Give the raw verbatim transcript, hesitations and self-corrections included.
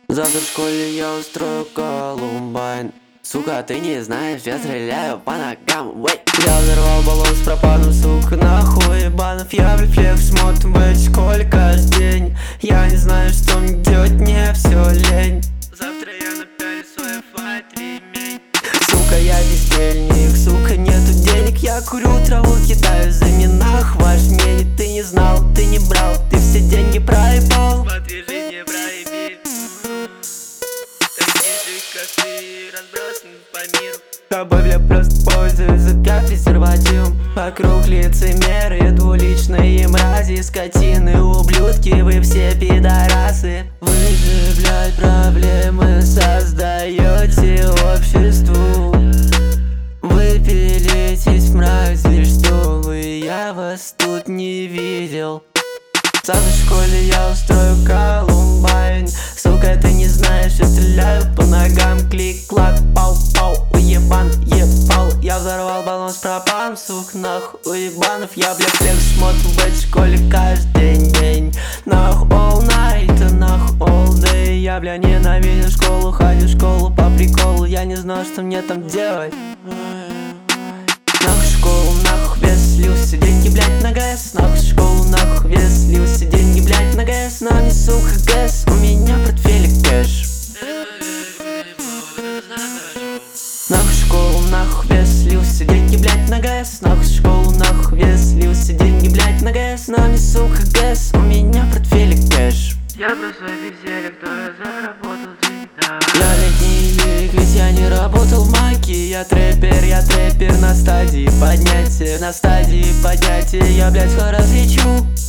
Завтра в школе я устрою Колумбайн. Сука, ты не знаешь, я стреляю по ногам. Вей. Я взорвал баллон с пропаном, сука, нахуй ебанов. Я в рефлекс смотрю в эти школе каждый день. Я не знаю, что мне делать, мне все лень. Завтра я напялю свой файт ремень. Сука, я бездельник, сука, нету денег. Я курю траву, кидаю за минах. Ваш мнение ты не знал, ты не брал, ты все деньги проебал. Смотри, жизнь не проеби. Разбросан по миру. Тобой, бля, просто пользуются как презервативом. Вокруг лицемеры, двуличные мрази, скотины, ублюдки, вы все пидорасы. Вы же, блядь, проблемы создаете обществу. Вы пилитесь, мрази, что вы, я вас тут не видел. Завтра в школе я устрою Колумбайн. Сука, ты не знаешь, я стреляю по ногам. Клик-клак, пау-пау, уебан, ебал. Я взорвал баллон с пропаном, сука, нахуй уебанов. Я, бля, флекс смотрю в этой школе каждый день. Нахуй all night, нахуй all day. Я, бля, ненавидел школу, ходил в школу по приколу. Я не знал, что мне там делать. Нахуй школу, нахуй вес слился, деньги, блядь, на ГЭС. Нахуй школу, нахуй вес слился, деньги, блядь, на ГЭС. Но не сука ГЭС, у меня в портфеле кэш. Нахуй школу, нахуй вес слился, деньги, блядь, на ГЭС. Нахуй школу, нахуй вес слился, деньги, блядь, на ГЭС. Но не сука ГЭС, у меня в портфеле кэш. Я бросаю везде, кто я заработал денег, да. Я летний лирик, ведь я не работал в маке. Я трэпер, я трэпер на стадии поднятия. На стадии поднятия я, блядь, скоро разлечу.